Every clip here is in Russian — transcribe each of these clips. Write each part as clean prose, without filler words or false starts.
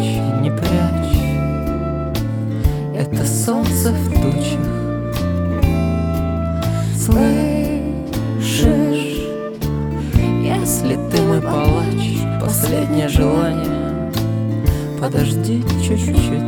плачь, не прячь. Это солнце в тучах. Слышишь? Если ты мой палач, последнее желание, подожди чуть-чуть.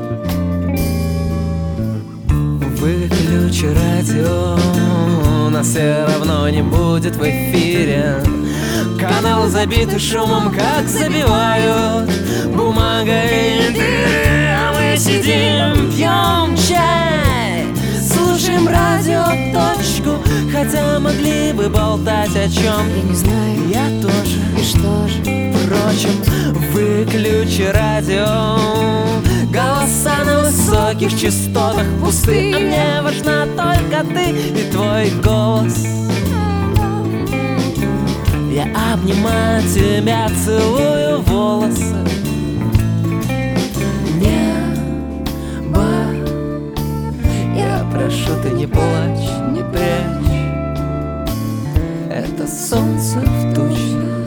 Выключи радио, нас все равно не будет в эфире. Канал забитый шумом, как забивают бумагой дыры. А мы сидим, пьем чай, слушаем радиоточку, хотя могли бы болтать о чем. Я не знаю, я тоже. И что же? Впрочем, выключи радио. Голоса на высоких частотах пусты, а мне важна только ты и твой голос. Я обнимаю тебя, целую волосы. Небо, я прошу, ты не плачь, не прячь. Это солнце в тучах.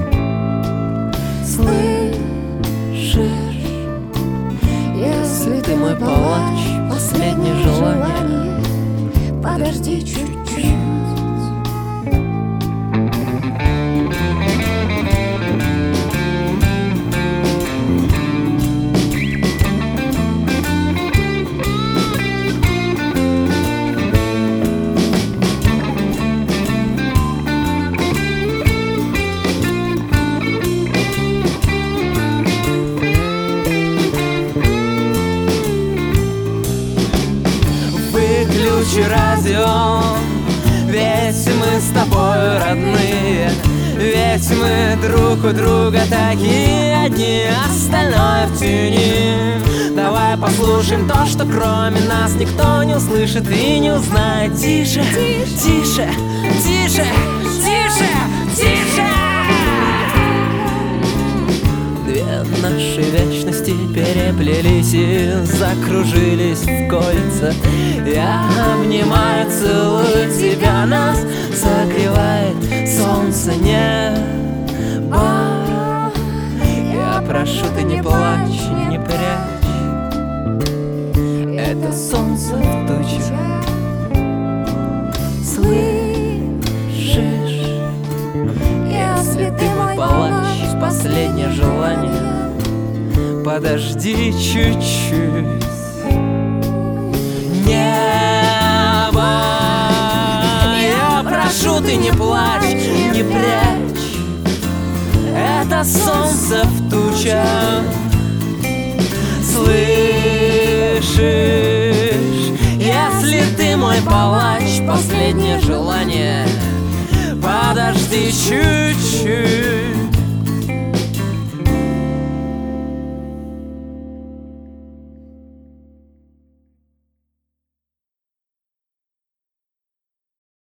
Слышишь? Если ты мой палач, последнее желание, подожди чуть-чуть. Выключи радио, ведь мы с тобой родные, ведь мы друг у друга такие одни, остальное в тени. Давай послушаем то, что кроме нас никто не услышит и не узнает. Тише, тише, тише, тише, тише. Две наши вечности переплелись и закружились в кольца. Я обнимаю, целую тебя, нас согревает солнце, небо. Я прошу, ты не плачь, не прячь. Это солнце в тучах. Слышишь? Если ты мой палач, последнее желание, подожди чуть-чуть. Небо, я прошу, ты не плачь, не прячь. Это солнце в тучах. Слышишь? Если ты мой палач, последнее желание, подожди чуть-чуть.